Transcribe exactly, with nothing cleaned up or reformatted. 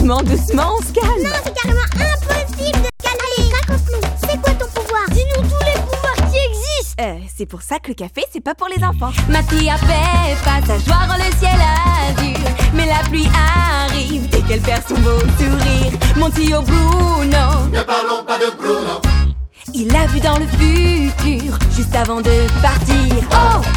Doucement, doucement, on se calme. Non, c'est carrément impossible de se calmer. Allez, raconte-nous, c'est quoi ton pouvoir? Dis-nous tous les pouvoirs qui existent. Euh, c'est pour ça que le café, c'est pas pour les enfants. Ma tia Peppa, sa joie rend le ciel azur. Mais la pluie arrive dès qu'elle perd son beau sourire. Mon tio Bruno, Ne parlons pas de Bruno. il a vu dans le futur, juste avant de partir. Oh!